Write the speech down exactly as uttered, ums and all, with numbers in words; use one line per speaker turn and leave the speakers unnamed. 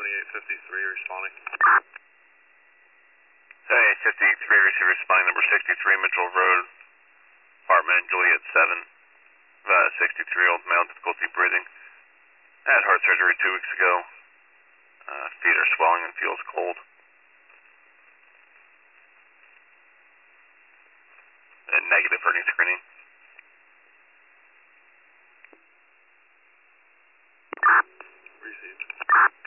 seventy-eight fifty-three responding.
seventy-eight fifty-three, receiver responding, number sixty-three Mitchell Road, apartment Juliet seven. Uh, sixty-three-year-old male, difficulty breathing. Had heart surgery two weeks ago. Uh, feet are swelling and feels cold. And negative for any screening.
Received.